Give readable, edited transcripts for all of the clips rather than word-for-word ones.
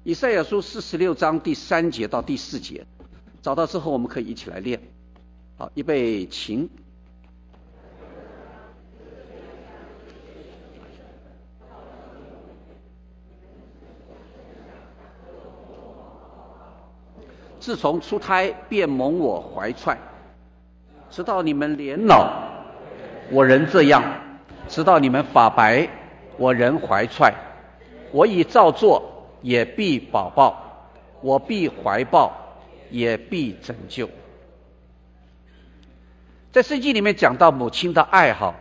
以赛亚书46章第3节到第4节，找到之后我们可以一起来念。好，预备起。自从出胎便蒙我怀揣，直到你们年老，我仍这样；直到你们发白，我仍怀揣。我已造作，也必保抱；我必怀抱，也必拯救。在圣经里面讲到母亲的爱好，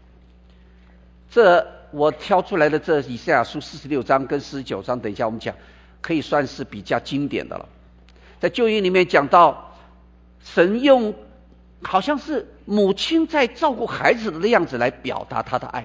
这我挑出来的这以赛亚书46章跟49章，等一下我们讲，可以算是比较经典的了。在旧约里面讲到，神用好像是母亲在照顾孩子的样子来表达他的爱。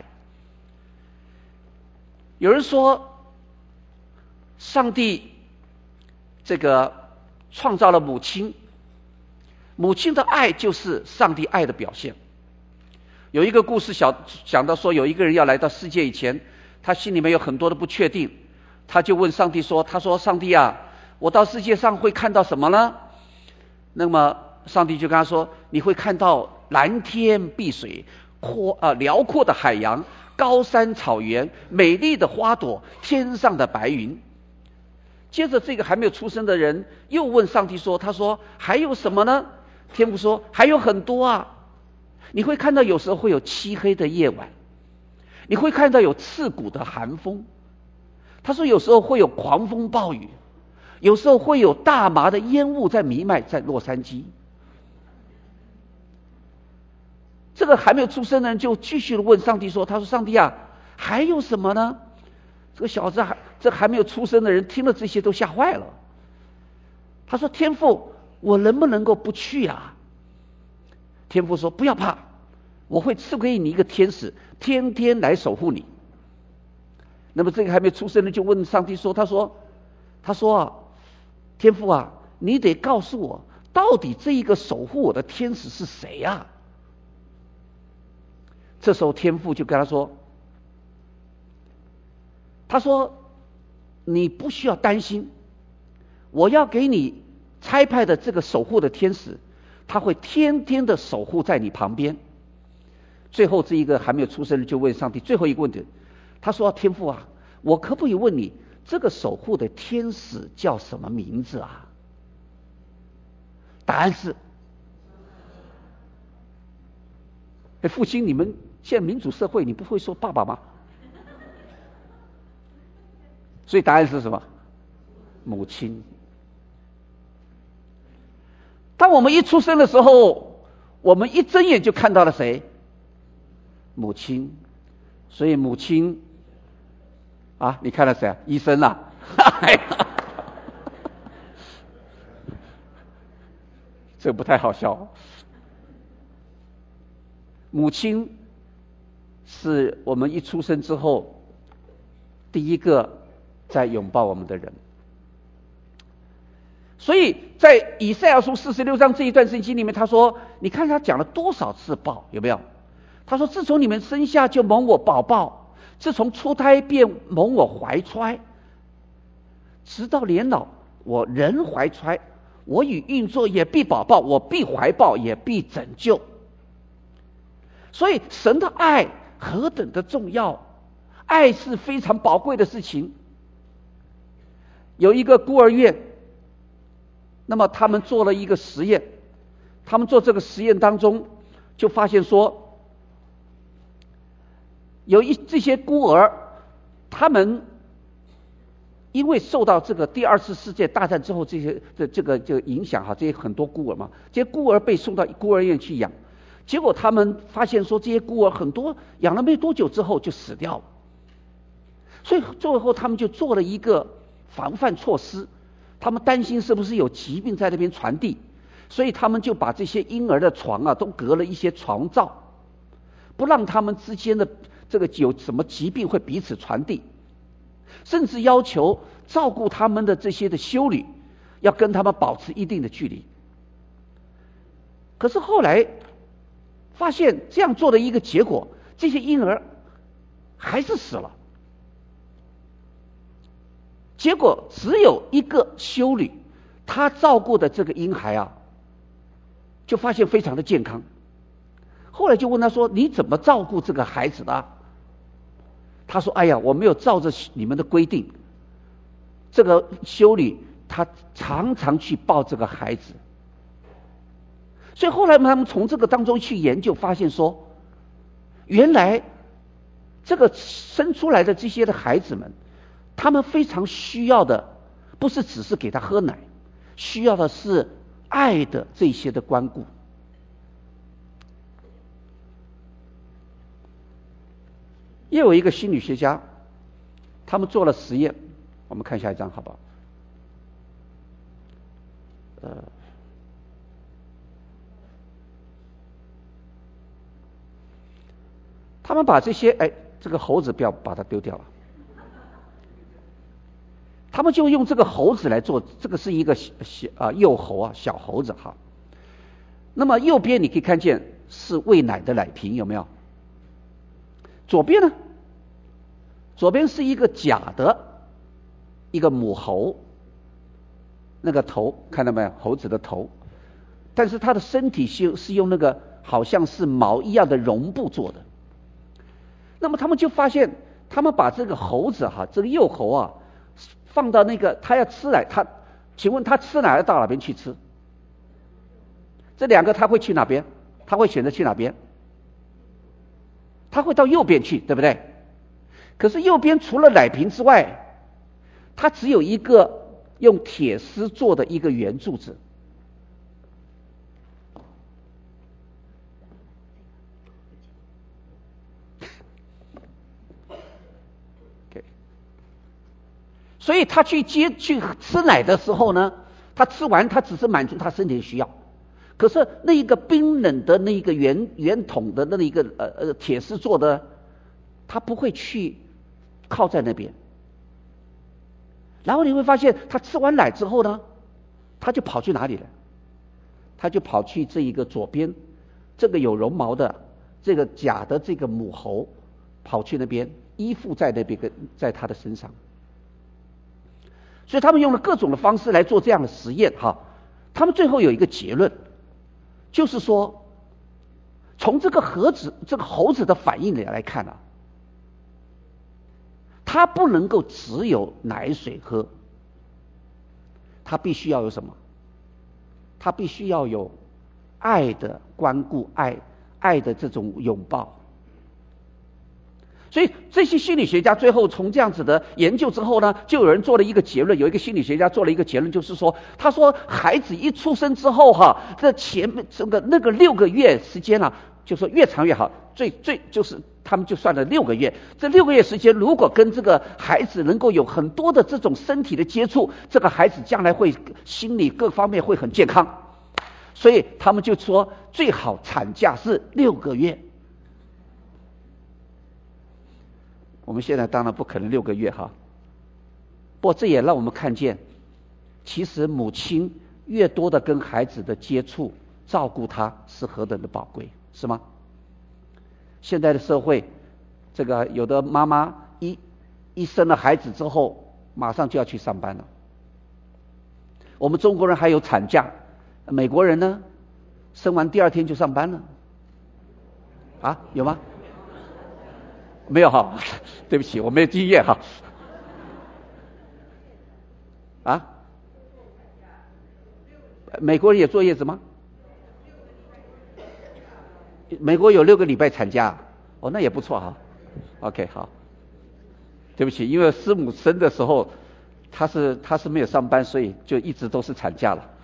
有人说，上帝这个创造了母亲，母亲的爱就是上帝爱的表现。有一个故事讲到说，有一个人要来到世界以前，他心里面有很多的不确定，他就问上帝说，他说上帝啊，我到世界上会看到什么呢？那么上帝就跟他说，你会看到蓝天碧水，辽阔的海洋，高山草原，美丽的花朵，天上的白云。接着这个还没有出生的人又问上帝说，他说还有什么呢？天父说还有很多啊，你会看到有时候会有漆黑的夜晚，你会看到有刺骨的寒风，他说有时候会有狂风暴雨，有时候会有大麻的烟雾在弥漫在洛杉矶。这个还没有出生的人就继续的问上帝说，他说上帝啊，还有什么呢？这个小子这还没有出生的人听了这些都吓坏了。他说天父，我能不能够不去啊？天父说不要怕，我会赐给你一个天使，天天来守护你。那么这个还没有出生的就问上帝说，他说天父啊，你得告诉我，到底这一个守护我的天使是谁啊？这时候天父就跟他说，你不需要担心，我要给你差派的这个守护的天使，他会天天的守护在你旁边。最后这一个还没有出生的就问上帝最后一个问题，他说天父啊，我可不可以问你，这个守护的天使叫什么名字啊？答案是，父亲，你们现在民主社会，你不会说爸爸吗？所以答案是什么？母亲。当我们一出生的时候，我们一睁眼就看到了谁？母亲。所以母亲啊，你看了谁啊？医生啊。这不太好笑。母亲是我们一出生之后第一个在拥抱我们的人。所以在以赛亚书46章这一段圣经里面，他说，你看他讲了多少次抱，有没有？他说自从你们生下就蒙我保抱，自从出胎便蒙我怀揣，直到年老我仍怀揣，我与运作也必保抱，我必怀抱，也必拯救。所以神的爱何等的重要，爱是非常宝贵的事情。有一个孤儿院，那么他们做了一个实验，他们做这个实验当中就发现说，这些孤儿，他们因为受到这个第二次世界大战之后这个影响哈，这些很多孤儿嘛，这些孤儿被送到孤儿院去养，结果他们发现说，这些孤儿很多养了没多久之后就死掉了。所以最后他们就做了一个防范措施，他们担心是不是有疾病在那边传递，所以他们就把这些婴儿的床啊都隔了一些床罩，不让他们之间的这个有什么疾病会彼此传递，甚至要求照顾他们的这些的修女要跟他们保持一定的距离。可是后来发现这样做的一个结果，这些婴儿还是死了。 结果只有一个修女，她照顾的这个婴孩啊，就发现非常的健康。后来就问他说：“你怎么照顾这个孩子的啊？”他说：“哎呀，我没有照着你们的规定。”这个修女她常常去抱这个孩子，所以后来他们从这个当中去研究，发现说，原来这个生出来的这些的孩子们，他们非常需要的不是只是给他喝奶，需要的是爱的这些的关顾。也有一个心理学家，他们做了实验，我们看下一张好不好？他们把这些这个猴子不要把它丢掉了，他们就用这个猴子来做，这个是一个幼猴啊，小猴子哈。那么右边你可以看见是喂奶的奶瓶，有没有？左边呢？左边是一个假的一个母猴，那个头看到没有？猴子的头，但是它的身体是用那个好像是毛一样的绒布做的。那么他们就发现，他们把这个猴子哈，这个幼猴啊，放到那个他要吃奶，请问他吃奶要到哪边去吃？这两个他会去哪边？他会选择去哪边？他会到右边去，对不对？可是右边除了奶瓶之外，它只有一个用铁丝做的一个圆柱子。所以他去吃奶的时候呢，他吃完他只是满足他身体的需要，可是那一个冰冷的那一个圆筒的那一个铁丝做的，他不会去靠在那边。然后你会发现，他吃完奶之后呢，他就跑去哪里了？他就跑去这一个左边，这个有绒毛的这个假的这个母猴，跑去那边依附在那边在他的身上。所以他们用了各种的方式来做这样的实验哈，他们最后有一个结论，就是说，从这个猴子的反应来看啊，它不能够只有奶水喝，它必须要有什么？它必须要有爱的关顾，爱的这种拥抱。所以这些心理学家最后从这样子的研究之后呢，就有人做了一个结论，有一个心理学家做了一个结论，就是说，他说孩子一出生之后哈，这前面那个6个月时间啊，就说越长越好，最就是他们就算了6个月，这6个月时间如果跟这个孩子能够有很多的这种身体的接触，这个孩子将来会心理各方面会很健康，所以他们就说最好产假是6个月。我们现在当然不可能6个月哈，不过这也让我们看见，其实母亲越多的跟孩子的接触，照顾他是何等的宝贵，是吗？现在的社会，这个有的妈妈一生了孩子之后，马上就要去上班了。我们中国人还有产假，美国人呢，生完第2天就上班了。啊，有吗？没有哈，对不起，我没有经验哈。啊，美国人也坐月子吗？美国有6个礼拜产假，哦，那也不错哈。OK， 好，对不起，因为师母生的时候，她是没有上班，所以就一直都是产假了。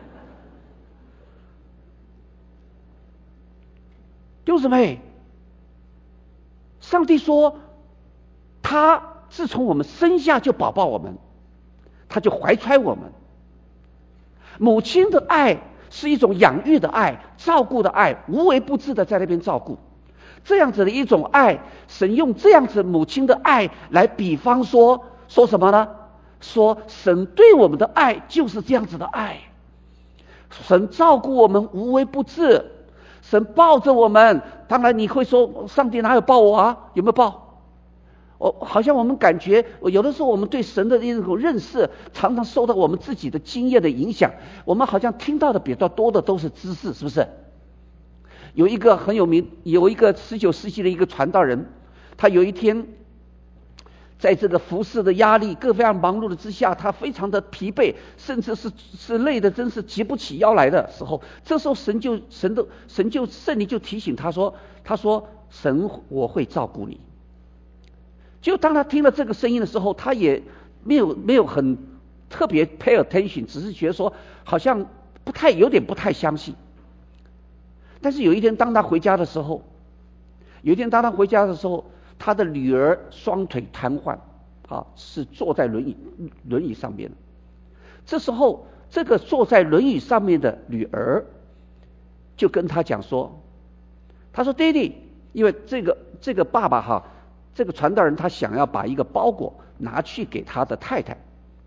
弟兄姊妹，上帝说，他自从我们生下就宝宝我们，他就怀揣我们。母亲的爱是一种养育的爱，照顾的爱，无微不至的在那边照顾。这样子的一种爱，神用这样子母亲的爱来比方说什么呢？说神对我们的爱就是这样子的爱。神照顾我们无微不至，神抱着我们。当然你会说，上帝哪有抱我啊？有没有抱？ 好像我们感觉有的时候我们对神的那种认识常常受到我们自己的经验的影响，我们好像听到的比较多的都是知识，是不是？有一个很有名，有一个19世纪的一个传道人，他有一天在这个服侍的压力各非常忙碌的之下，他非常的疲惫，甚至是累的真是提不起腰来的时候，这时候圣灵就提醒他说神我会照顾你。就当他听了这个声音的时候，他也没有很特别 pay attention， 只是觉得说好像有点不太相信。但是有一天当他回家的时候，他的女儿双腿瘫痪，是坐在轮椅上面的。这时候这个坐在轮椅上面的女儿就跟他讲说，他说爹地，因为这个爸爸这个传道人他想要把一个包裹拿去给他的太太，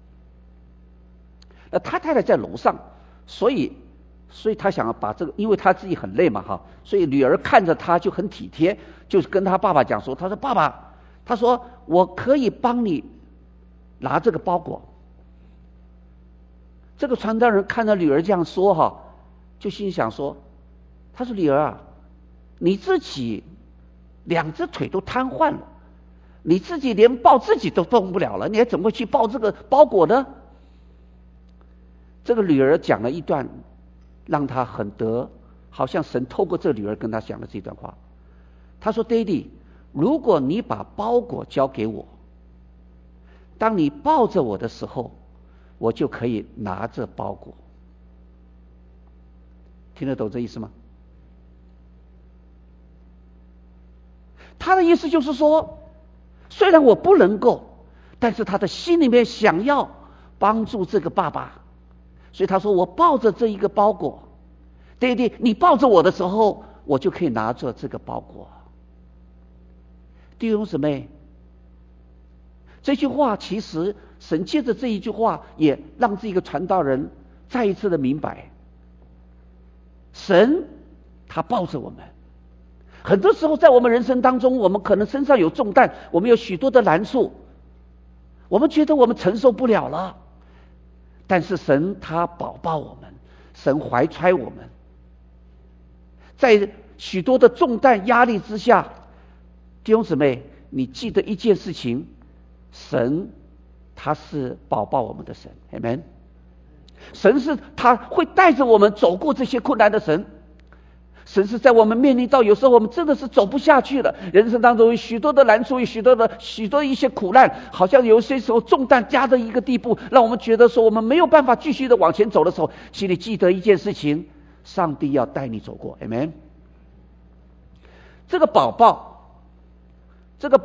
他太太在楼上，所以他想要把这个，因为他自己很累嘛所以女儿看着他就很体贴，就是跟他爸爸讲说，他说爸爸，他说我可以帮你拿这个包裹。这个传道人看到女儿这样说就心想说，他说女儿啊，你自己2只腿都瘫痪了，你自己连抱自己都动不了了，你还怎么会去抱这个包裹呢？这个女儿讲了一段让他好像神透过这个女儿跟他讲的这段话。他说爹地，如果你把包裹交给我，当你抱着我的时候，我就可以拿着包裹。听得懂这意思吗？他的意思就是说，虽然我不能够，但是他的心里面想要帮助这个爸爸，所以他说我抱着这一个包裹，爹地你抱着我的时候，我就可以拿着这个包裹。弟兄姊妹，这句话其实神借着这一句话也让这个传道人再一次的明白，神他抱着我们。很多时候在我们人生当中，我们可能身上有重担，我们有许多的难处，我们觉得我们承受不了了，但是神他保抱我们，神怀揣我们。在许多的重担压力之下，弟兄姊妹，你记得一件事情，神他是保抱我们的神， Amen。 神是他会带着我们走过这些困难的神。神是在我们面临到有时候我们真的是走不下去了，人生当中有许多的难处，有许多一些苦难，好像有些时候重担加到一个地步，让我们觉得说我们没有办法继续的往前走的时候，请你记得一件事情，上帝要带你走过， Amen。 这个宝宝这个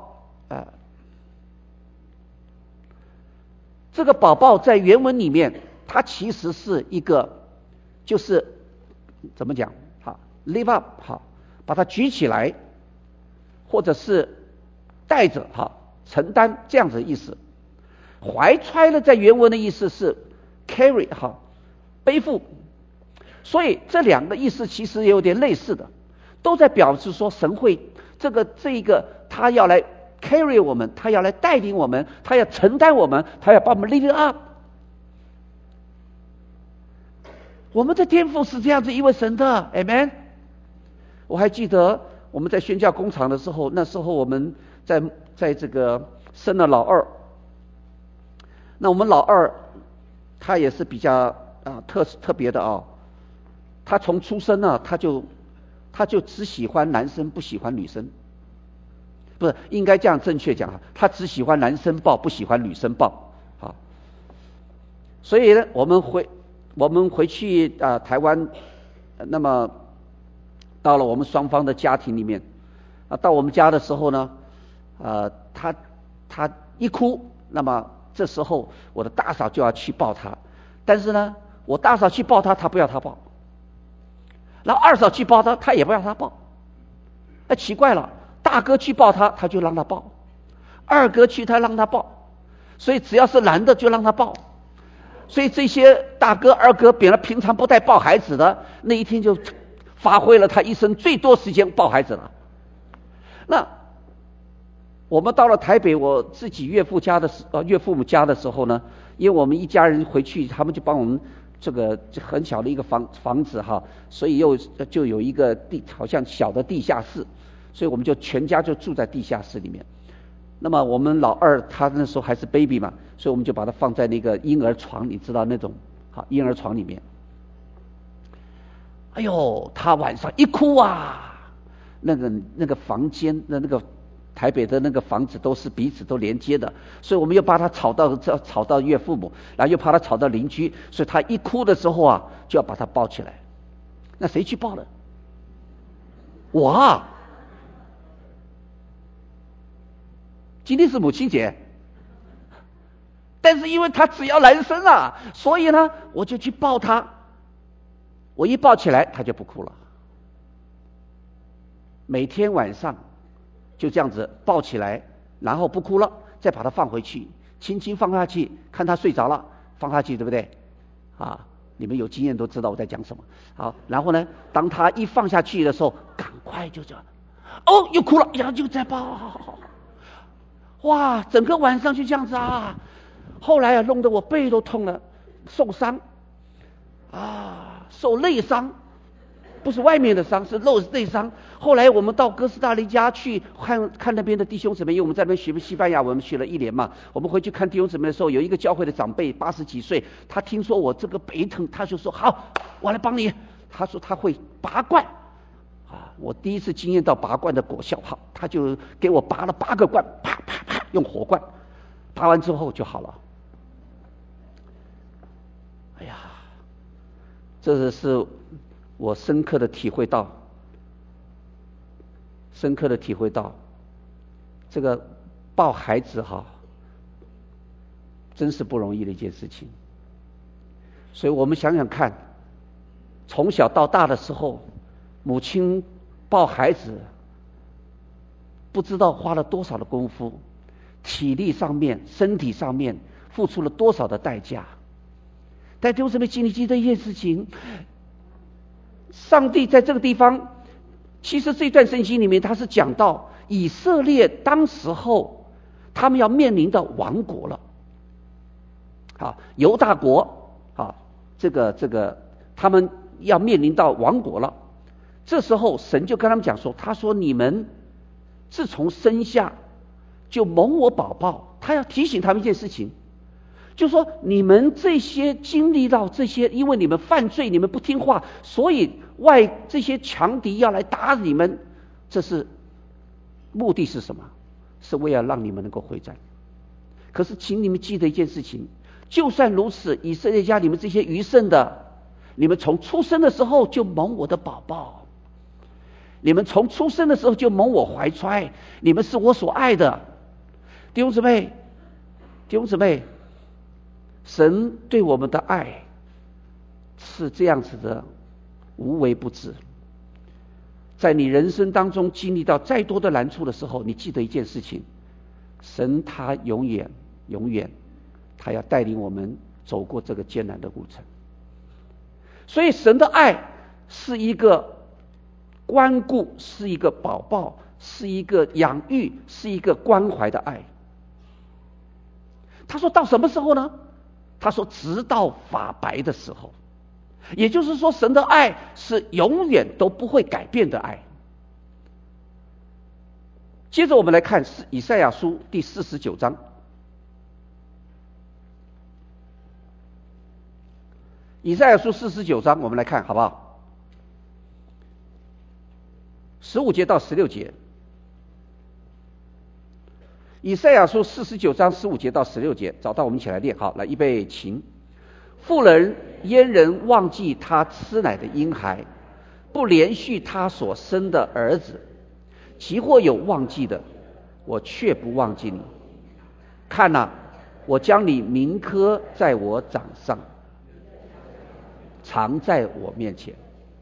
宝宝在原文里面，它其实是一个，就是怎么讲，lift up， 把它举起来，或者是带着承担这样子的意思。怀揣呢，在原文的意思是 carry 背负，所以这两个意思其实也有点类似的，都在表示说神会这个他要来 carry 我们，他要来带领我们，他要承担我们，他要把我们 lift up。我们的天父是这样子一位神的 Amen。 我还记得我们在宣教工厂的时候，那时候我们在这个生了老二，那我们老二他也是比较特别的他从出生呢他就只喜欢男生不喜欢女生，不是应该这样正确讲，他只喜欢男生抱不喜欢女生抱所以呢我们回去台湾，那么到了我们双方的家庭里面到我们家的时候呢他一哭，那么这时候我的大嫂就要去抱他，但是呢我大嫂去抱他，他不要他抱，然后二嫂去抱他，他也不让他抱。奇怪了，大哥去抱他，他就让他抱；二哥去他让他抱，所以只要是男的就让他抱。所以这些大哥二哥本来平常不带抱孩子的，那一天就发挥了他一生最多时间抱孩子了。那我们到了台北，我自己岳父母家的时候呢，因为我们一家人回去，他们就帮我们这个很小的一个房子哈，所以就有一个好像小的地下室，所以我们就全家就住在地下室里面。那么我们老二他那时候还是 baby 嘛，所以我们就把他放在那个婴儿床，你知道那种好婴儿床里面。哎呦，他晚上一哭啊，那个房间的那个台北的那个房子都是彼此都连接的，所以我们又怕他吵到岳父母，然后又怕他吵到邻居，所以他一哭的时候啊，就要把他抱起来。那谁去抱呢？我啊，今天是母亲节，但是因为他只要男生啊，所以呢，我就去抱他。我一抱起来，他就不哭了。每天晚上就这样子抱起来，然后不哭了，再把它放回去，轻轻放下去，看他睡着了，放下去，对不对？啊，你们有经验都知道我在讲什么。好，然后呢，当他一放下去的时候，赶快就这样，哦，又哭了，然后就再抱。哇，整个晚上就这样子啊。后来啊，弄得我背都痛了，受伤啊，受内伤，不是外面的伤，是内伤。后来我们到哥斯达黎加去看那边的弟兄姊妹，因为我们在那边学西班牙文学了1年嘛。我们回去看弟兄姊妹的时候，有一个教会的长辈80几岁，他听说我这个背疼，他就说好，我来帮你。他说他会拔罐啊，我第一次经验到拔罐的果效。好，他就给我拔了8个罐，啪啪啪，用火罐拔完之后就好了。哎呀，这是我深刻的体会到，这个抱孩子哈，真是不容易的一件事情。所以我们想想看，从小到大的时候，母亲抱孩子，不知道花了多少的功夫，体力上面、身体上面付出了多少的代价。但弟兄姊妹，经历这一件事情，上帝在这个地方，其实这段圣经里面他是讲到以色列当时候他们要面临的亡国了。好，犹大国啊，这个他们要面临到亡国了。这时候神就跟他们讲说，他说你们自从生下就蒙我宝宝，他要提醒他们一件事情，就说你们这些经历到这些，因为你们犯罪，你们不听话，所以这些强敌要来打你们，这是目的是什么？是为了让你们能够回转。可是请你们记得一件事情，就算如此，以色列家你们这些余剩的，你们从出生的时候就蒙我的宝宝，你们从出生的时候就蒙我怀揣，你们是我所爱的。弟兄姊妹，神对我们的爱是这样子的无微不至。在你人生当中经历到再多的难处的时候，你记得一件事情，神他永远他要带领我们走过这个艰难的路程。所以神的爱是一个关顾，是一个保抱，是一个养育，是一个关怀的爱。他说到什么时候呢？他说直到发白的时候。也就是说，神的爱是永远都不会改变的爱。接着我们来看以赛亚书第49章。以赛亚书49章我们来看好不好？15节到16节。以赛亚书49章15节到16节，找到我们一起来念。好，来预备起。妇人焉能忘记她吃奶的婴孩，不连续他所生的儿子？其或有忘记的，我却不忘记你。看哪，我将你铭刻在我掌上，藏在我面前。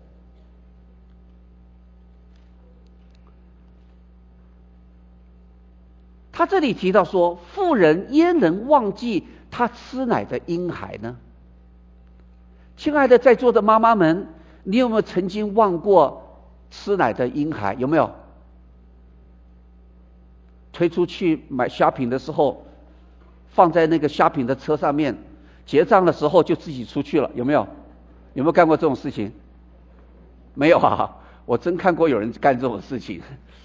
他这里提到说，妇人焉能忘记她吃奶的婴孩呢？亲爱的在座的妈妈们，你有没有曾经忘过吃奶的婴孩？有没有？ 推出去买虾品的时候，放在那个虾品的车上面，结账的时候就自己出去了，有没有？有没有干过这种事情？没有啊，我真看过有人干这种事情。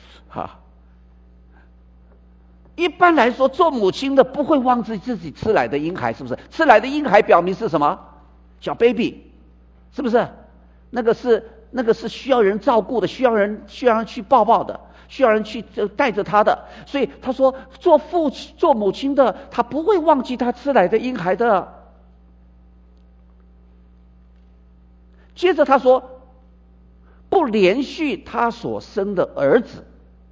一般来说，做母亲的不会忘记自己吃奶的婴孩，是不是？吃奶的婴孩表明是什么？小 baby， 是不是？那个是需要人照顾的，需要人去抱抱的，需要人去带着他的。所以他说，做母亲的，他不会忘记他吃奶的婴孩的。接着他说，不连续他所生的儿子。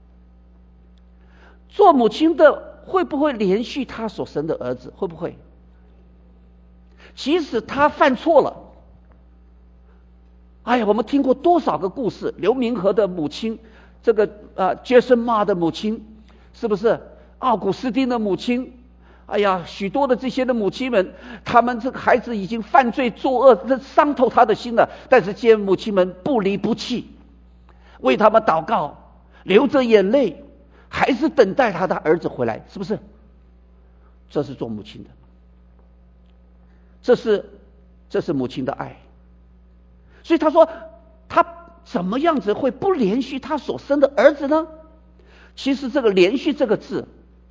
做母亲的会不会连续他所生的儿子？会不会？即使他犯错了，哎呀，我们听过多少个故事？刘明和的母亲，这个杰森妈的母亲，是不是？奥古斯丁的母亲，哎呀，许多的这些的母亲们，他们这个孩子已经犯罪作恶，这伤透他的心了。但是这些母亲们不离不弃，为他们祷告，流着眼泪，还是等待他的儿子回来，是不是？这是做母亲的，这是母亲的爱。所以他说，他怎么样子会不连续他所生的儿子呢？其实这个连续这个字，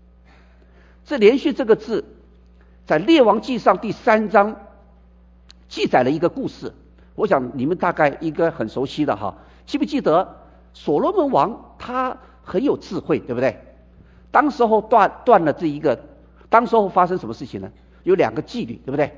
在列王纪上第3章记载了一个故事，我想你们大概应该很熟悉的哈。记不记得所罗门王他很有智慧，对不对？当时候断了这一个，当时候发生什么事情呢？有2个妓女，对不对？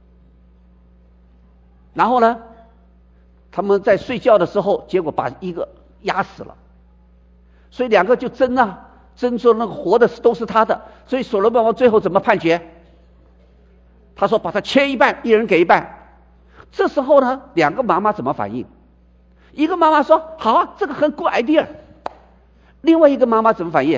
然后呢，他们在睡觉的时候，结果把一个压死了，所以2个就争啊，争说那个活的都是他的，所以所罗门王最后怎么判决？他说把他切一半，一人给一半。这时候呢，2个妈妈怎么反应？一个妈妈说好啊，这个很 good idea。另外一个妈妈怎么反应？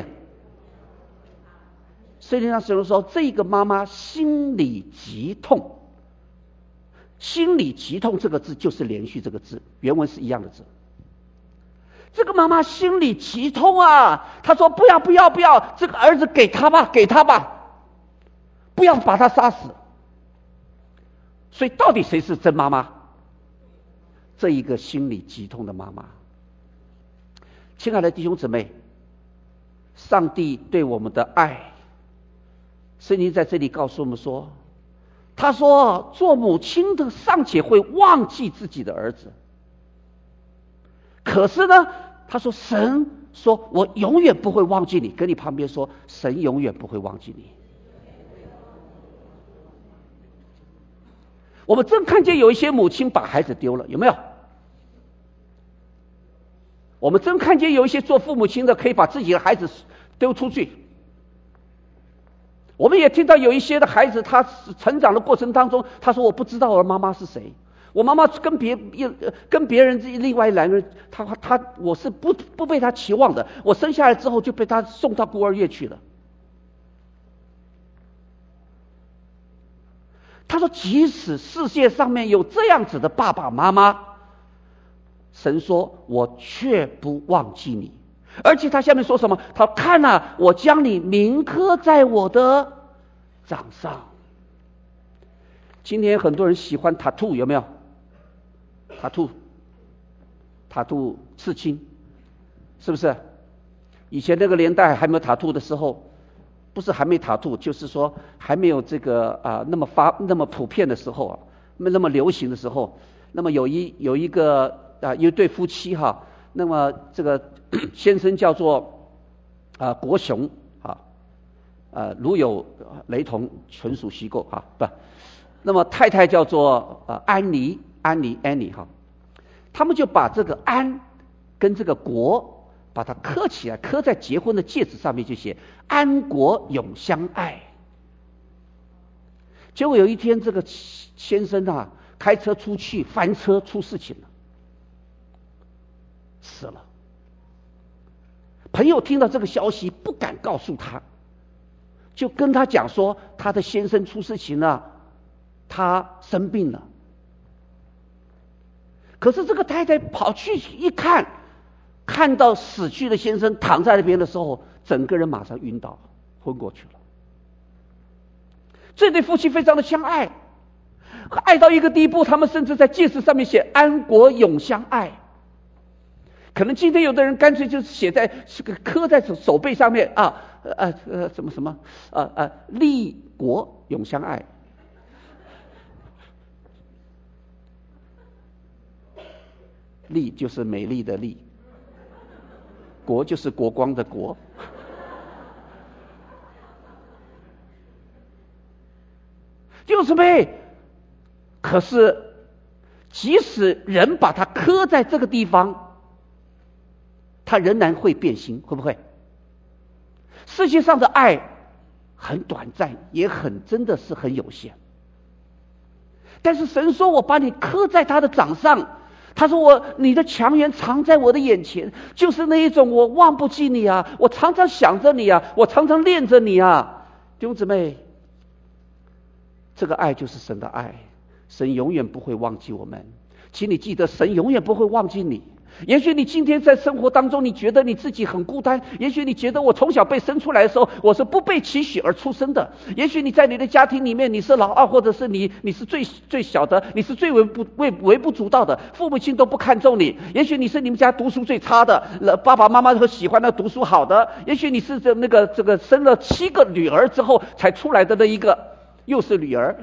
圣经上形容说，这个妈妈心里极痛。心里极痛这个字就是连续这个字，原文是一样的字。这个妈妈心里极痛啊，她说不要，这个儿子给他吧，不要把他杀死。所以到底谁是真妈妈？这一个心里极痛的妈妈。亲爱的弟兄姊妹，上帝对我们的爱，圣经在这里告诉我们说，他说做母亲的尚且会忘记自己的儿子，可是呢，他说神说我永远不会忘记你，跟你旁边说神永远不会忘记你。我们正看见有一些母亲把孩子丢了，有没有？我们正看见有一些做父母亲的可以把自己的孩子丢出去。我们也听到有一些的孩子，他成长的过程当中，他说我不知道我的妈妈是谁，我妈妈跟别人另外2个人，我是不被他期望的，我生下来之后就被他送到孤儿院去了。他说即使世界上面有这样子的爸爸妈妈，神说我却不忘记你。而且他下面说什么？他看啊，我将你铭刻在我的掌上。今天很多人喜欢 tattoo， 有没有？ tattoo 刺青，是不是？以前那个年代还没有 tattoo 的时候，不是还没 tattoo， 就是说还没有这个那么普遍的时候啊，那么流行的时候，那么有一对夫妻哈，那么这个先生叫做国雄如有雷同，纯属虚构不。那么太太叫做安妮哈，他们就把这个安跟这个国把它刻起来，刻在结婚的戒指上面，就写安国永相爱。结果有一天这个先生开车出去翻车出事情了，死了。朋友听到这个消息不敢告诉他，就跟他讲说他的先生出事情了，他生病了。可是这个太太跑去一看，看到死去的先生躺在那边的时候， 整个人马上晕倒昏过去了。这对夫妻非常的相爱，爱到一个地步，他们甚至在戒指上面写安国永相爱。可能今天有的人干脆就是写在刻在手背上面什么立国永相爱。丽就是美丽的丽，国就是国光的国。就是呗。可是即使人把它刻在这个地方，它仍然会变心，会不会？世界上的爱很短暂，也真的是很有限。但是神说我把你刻在他的掌上，他说你的强援藏在我的眼前，就是那一种我忘不记你啊，我常常想着你啊，我常常恋着你啊。弟兄姊妹，这个爱就是神的爱，神永远不会忘记我们。请你记得，神永远不会忘记你。也许你今天在生活当中你觉得你自己很孤单，也许你觉得我从小被生出来的时候我是不被期许而出生的，也许你在你的家庭里面你是老二，或者是你是最小的，你是最微不足道的，父母亲都不看重你，也许你是你们家读书最差的，爸爸妈妈都喜欢那读书好的，也许你是这个生了7个女儿之后才出来的那一个又是女儿。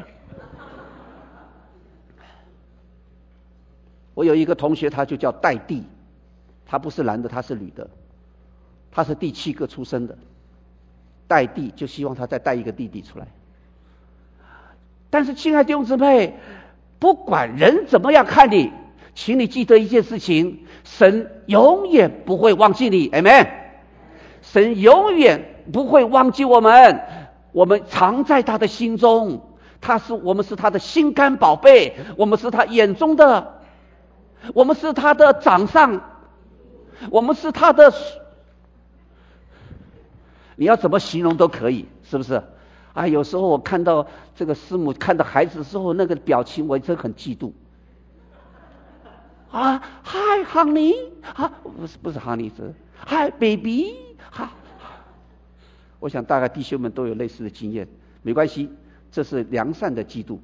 我有一个同学，他就叫带弟，他不是男的，他是女的，他是第7个出生的，带弟就希望他再带一个弟弟出来。但是亲爱的弟兄姊妹，不管人怎么样看你，请你记得一件事情，神永远不会忘记你。 Amen。 神永远不会忘记我们，我们藏在他的心中，我们是他的心肝宝贝，我们是他眼中的，我们是他的掌上，我们是他的，你要怎么形容都可以，是不是？有时候我看到这个师母看到孩子的时候那个表情，我真很嫉妒。Hi honey， 不是 honey， 是 Hi baby。我想大概弟兄们都有类似的经验，没关系，这是良善的嫉妒。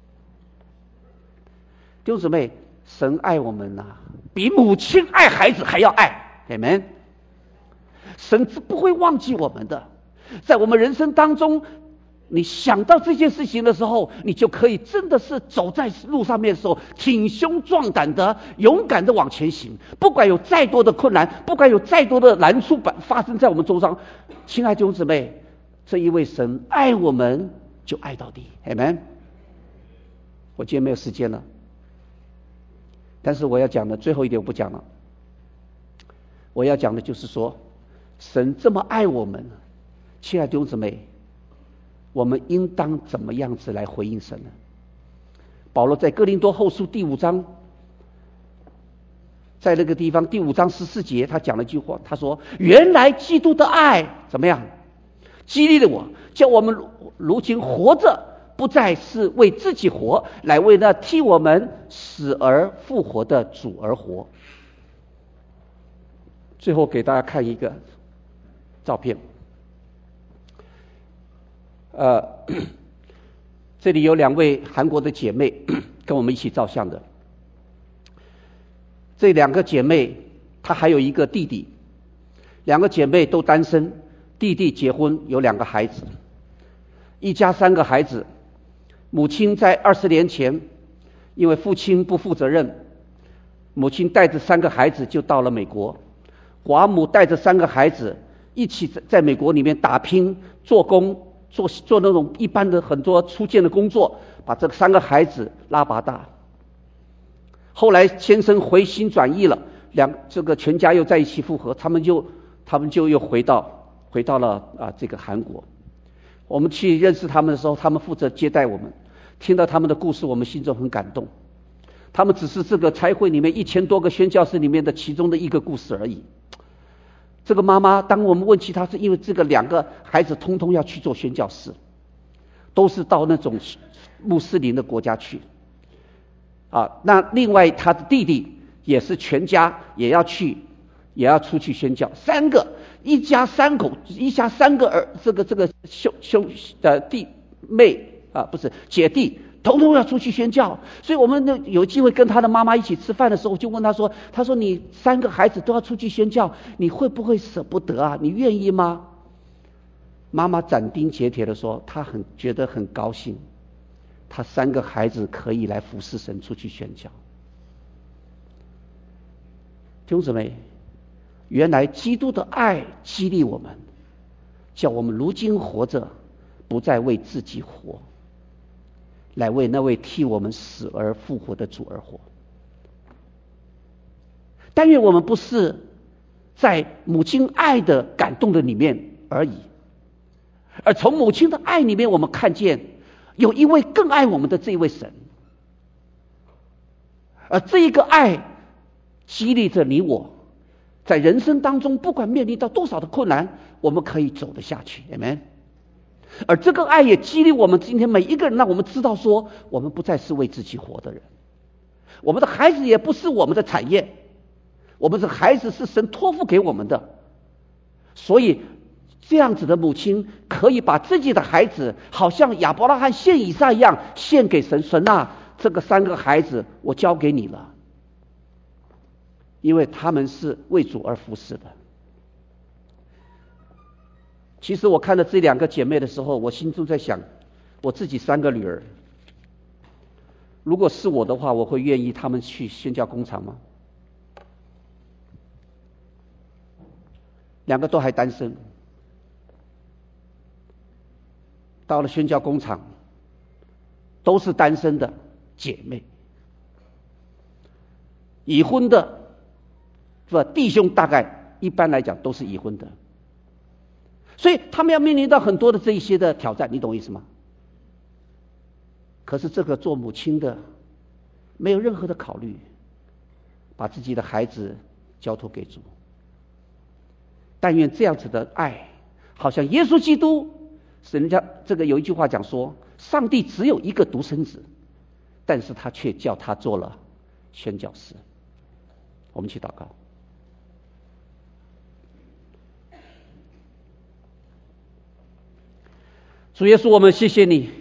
弟兄姊妹，神爱我们比母亲爱孩子还要爱。 Amen。 神不会忘记我们的。在我们人生当中，你想到这件事情的时候，你就可以真的是走在路上面的时候挺胸壮胆的勇敢的往前行。不管有再多的困难，不管有再多的难处发生在我们周遭，亲爱的弟兄姊妹，这一位神爱我们就爱到底。 Amen。 我今天没有时间了，但是我要讲的最后一点我不讲了。我要讲的就是说，神这么爱我们，亲爱的弟兄姊妹，我们应当怎么样子来回应神呢？保罗在哥林多后书第5章，在那个地方第5章14节，他讲了一句话，他说原来基督的爱怎么样激励了我，叫我们如今活着不再是为自己活，来为那替我们死而复活的主而活。最后给大家看一个照片，这里有2位韩国的姐妹跟我们一起照相的。这2个姐妹她还有一个弟弟，2个姐妹都单身，弟弟结婚有2个孩子，一家3个孩子。母亲在20年前因为父亲不负责任，母亲带着3个孩子就到了美国，寡母带着3个孩子一起在美国里面打拼做工，做那种一般的很多初见的工作，把这3个孩子拉拔大。后来先生回心转意了，这个全家又在一起复合，他们就又回到了这个韩国。我们去认识他们的时候，他们负责接待我们，听到他们的故事，我们心中很感动。他们只是这个差会里面1000多个宣教士里面的其中的一个故事而已。这个妈妈，当我们问起她，是因为这个2个孩子通通要去做宣教士，都是到那种穆斯林的国家去。那另外他的弟弟也是全家也要出去宣教，3个一家三口，一家三个弟妹啊，不是姐弟，统统要出去宣教。所以我们有机会跟他的妈妈一起吃饭的时候，就问他说：“你3个孩子都要出去宣教，你会不会舍不得啊？你愿意吗？”妈妈斩钉截铁的说：“她觉得很高兴，她3个孩子可以来服侍神，出去宣教。”弟兄姊妹，原来基督的爱激励我们，叫我们如今活着，不再为自己活，来为那位替我们死而复活的主而活。但愿我们不是在母亲爱的感动的里面而已，而从母亲的爱里面，我们看见有一位更爱我们的这一位神，而这一个爱激励着你我，在人生当中不管面临到多少的困难，我们可以走得下去。 Amen。 而这个爱也激励我们今天每一个人，让我们知道说，我们不再是为自己活的人，我们的孩子也不是我们的产业，我们的孩子是神托付给我们的。所以这样子的母亲可以把自己的孩子好像亚伯拉罕献以撒一样献给神。神啊，这个3个孩子我交给你了，因为他们是为主而服侍的。其实我看到这2个姐妹的时候，我心中在想，我自己3个女儿，如果是我的话，我会愿意她们去宣教工厂吗？2个都还单身，到了宣教工厂都是单身的姐妹，已婚的是吧？弟兄大概一般来讲都是已婚的，所以他们要面临到很多的这一些的挑战，你懂我意思吗？可是这个做母亲的没有任何的考虑，把自己的孩子交托给主。但愿这样子的爱，好像耶稣基督，人家这个有一句话讲说，上帝只有一个独生子，但是他却叫他做了宣教士。我们去祷告。主耶稣，我们谢谢你，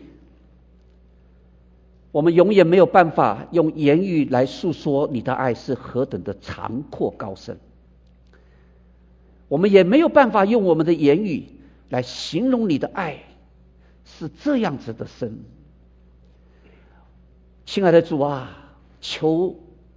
我们永远没有办法用言语来诉说你的爱是何等的长阔高深，我们也没有办法用我们的言语来形容你的爱是这样子的深。亲爱的主啊，求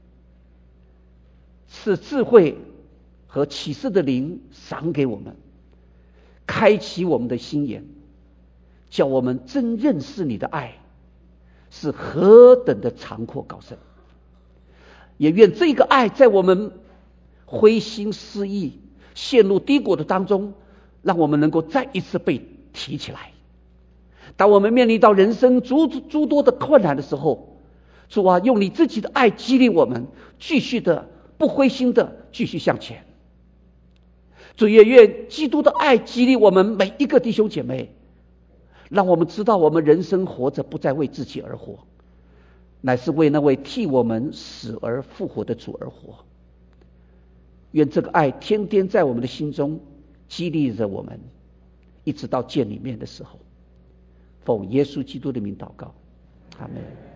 赐智慧和启示的灵赏给我们，开启我们的心眼，叫我们真认识你的爱是何等的长阔高深。也愿这个爱在我们灰心失意陷入低谷的当中，让我们能够再一次被提起来。当我们面临到人生诸多的困难的时候，主啊，用你自己的爱激励我们，继续的不灰心的继续向前。主也愿基督的爱激励我们每一个弟兄姐妹，让我们知道我们人生活着不再为自己而活，乃是为那位替我们死而复活的主而活。愿这个爱天天在我们的心中激励着我们，一直到见你面的时候。奉耶稣基督的名祷告，阿们。